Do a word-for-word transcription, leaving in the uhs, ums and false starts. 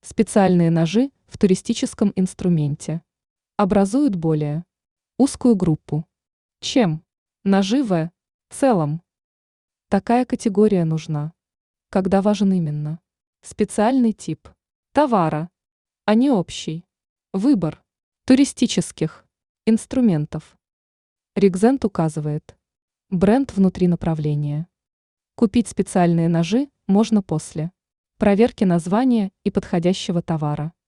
Специальные ножи в туристическом инструменте образуют более узкую группу, чем ножи в целом. Такая категория нужна, когда важен именно специальный тип товара, а не общий выбор туристических инструментов. Ригзент указывает бренд внутри направления. Купить специальные ножи можно после проверки названия и подходящего товара.